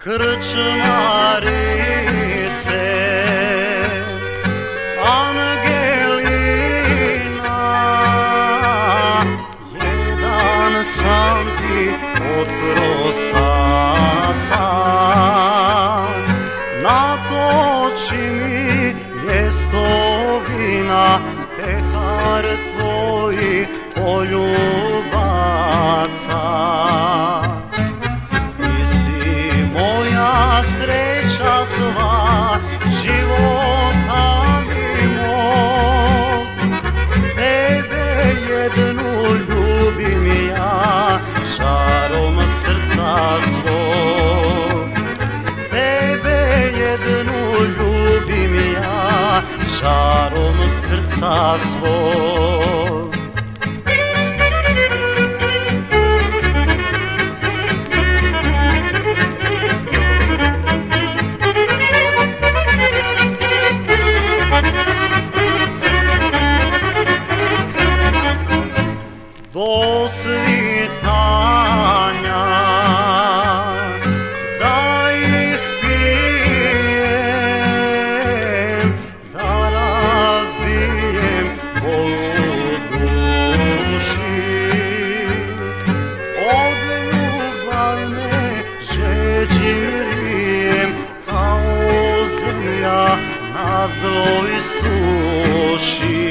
Krčmarice, Angelina, jedan sam ti od prosaca. Natoči mi mjesto vina, pehar tvojih poljubaca. Sreća sva života mi mog, tebe jednu ljubim ja, žarom srca svog. Tebe jednu ljubim ja, žarom srca svog. Do svitanja da ih pijem, da razbijem bolu duši. Od ljubavne žeđi mrijem kao zemlja na zloj suši.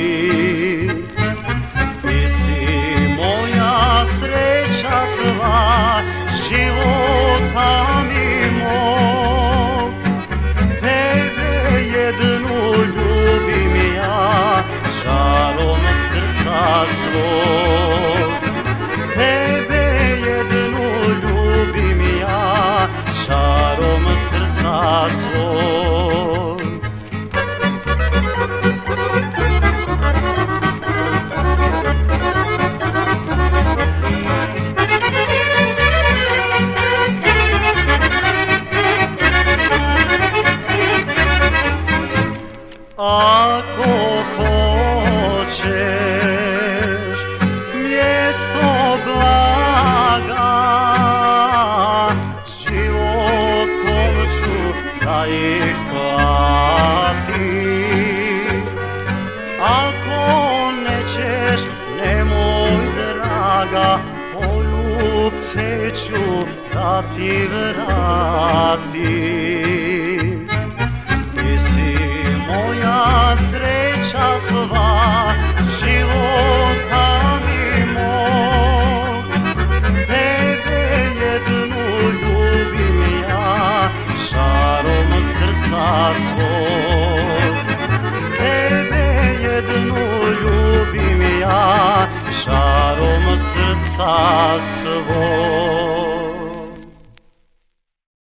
Sreća sva života mi mog, tebe jednu ljubim ja, žarom srca svog. Tebe jednu ljubim ja, žarom srca svog. Ako hoćeš mjesto blaga, životom ću da ih platim. Ako nećeš, nemoj draga, poljubce ću da ti vratim. Ti si moja sreća sva života mi mog, tebe jednu ljubim ja, žarom srca svog. Tebe jednu ljubim ja, žarom srca svog.